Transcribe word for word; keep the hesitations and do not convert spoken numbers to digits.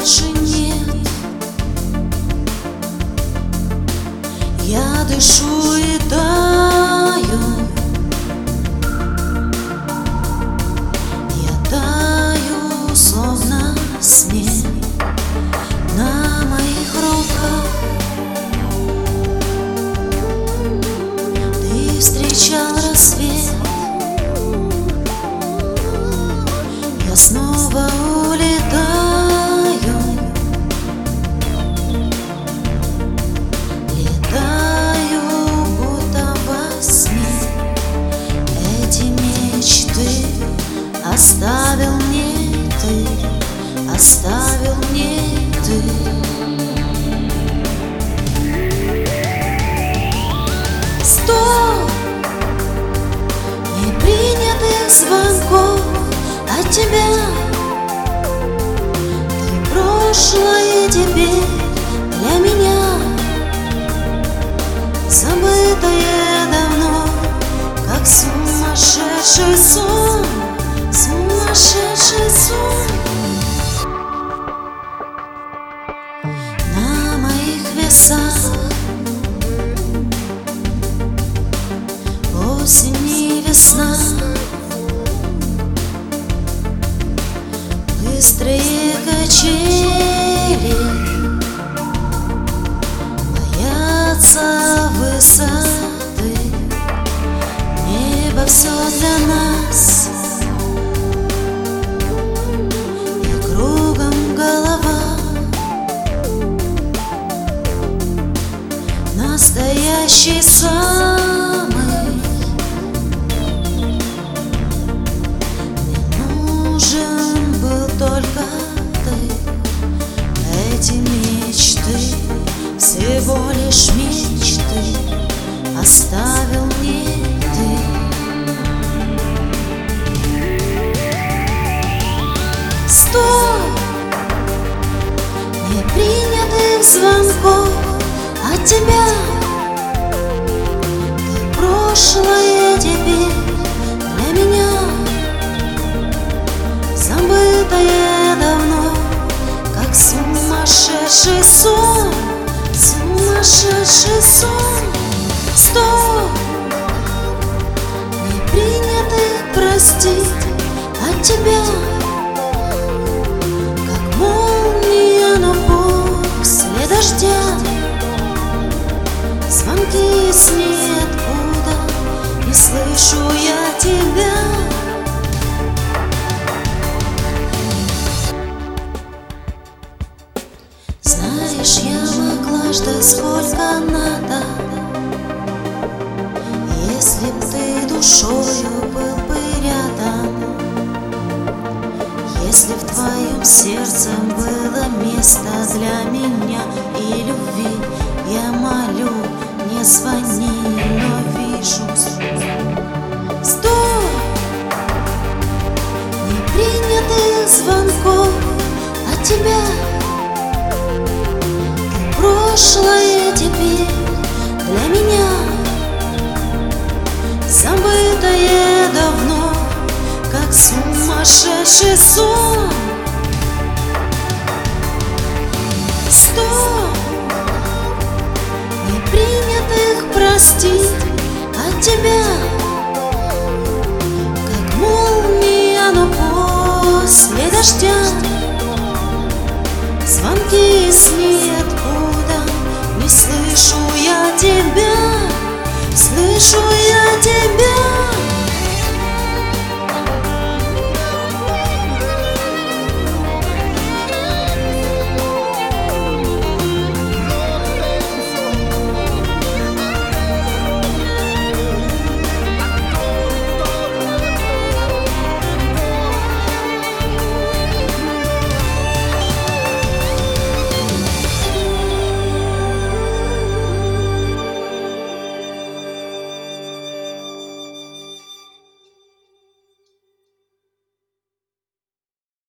больше нет. Я дышу и таю, я таю, словно снег на моих руках. Ты встречал рассвет, я снова улетаю, летаю, будто во сне. Эти мечты оставил мне ты, оставил мне ты. Сто непринятых звонков от тебя. Ты прошлое теперь для меня, забытое давно, как сумасшедший сон, сумасшедший сон. На моих весах осень и весна, быстрые качели боятся высоты. Небо все для нас, и кругом голова. Настоящий самый только ты. Эти мечты всего лишь мечты, оставил мне ты. Сто непринятых звонков от тебя. Ты прошлое теперь для меня, забытое давно, как сумасшедший сон, сумасшедший сон. Сто непринятых простить от тебя, как молния, но после дождя. Звонки с ниоткуда, не слышу я тебя. Знаешь, я могла ждать сколько надо, если б ты душою был бы рядом, если в твоем сердце было место для меня и любви. Я молю, не звони, но вижу сто непринятых звонков от тебя. Прошлое теперь для меня, забытое давно, как сумасшедший сон. Сто непринятых простить от тебя, как молния, но после дождя. Звонки с ним